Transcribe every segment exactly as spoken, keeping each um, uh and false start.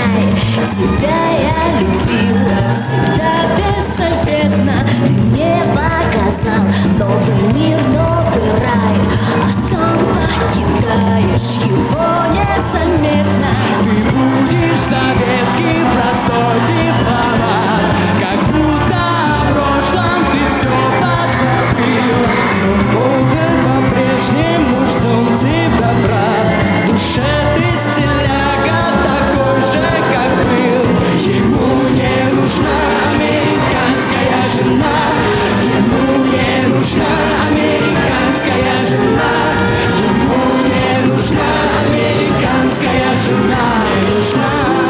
прощай. Тебя я любила всегда беззаветно. Ты мне показал новый мир, новый рай, а сам покидаешь его незаметно. Ты будешь советский простой дипломат, как будто о прошлом ты все позабыл. Но мы по-прежнему ждем тебя, брат. В душе ты стиляга такой же, как был. Ему не нужна американская жена. Ему не нужна американская жена. Ему не нужна американская жена. Не нужна.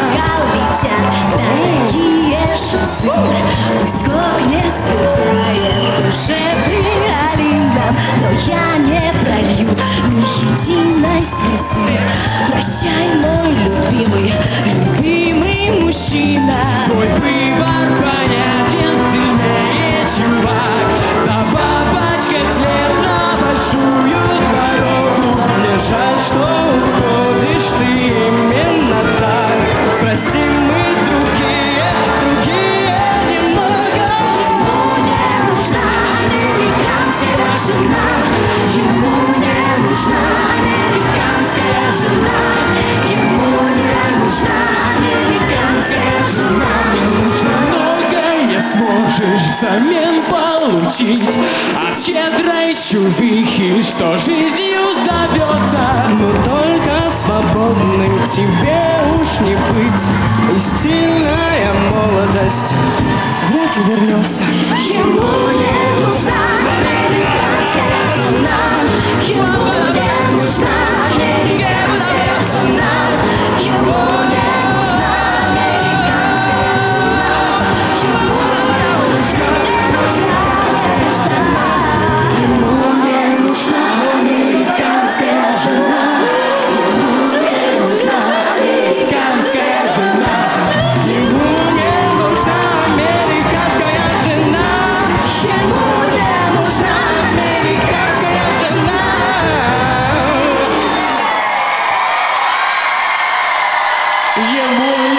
Летят дорогие шоссе, пусть кокни сбивает уже реалином, но я не пролью ни единой слезы. Прощай, мой любимый, любимый мужчина. Твой выбор понятен, сильнее, чувак. За бабочкой след на большую дорогу. Мне жаль, что уходишь ты именно так. Прости, мы другие, другие немного. Ему не нужна американская жена. Ему не нужна американская жена. Ему не нужна американская жена. Многое сможешь взамен получить от щедрой чувихи, что жизнью зовется. Но только свободным тебе уж не быть. Истинная молодость вряд ли вернется. Ему не нужна американская жена. Ему не нужна американская жена. Ему не нужна американская жена. Ему не нужна американская жена. Ему не нужна американская жена. Ему не нужна американская жена. Ему не нужна американская жена. Ему не нужна Американская жена. Ему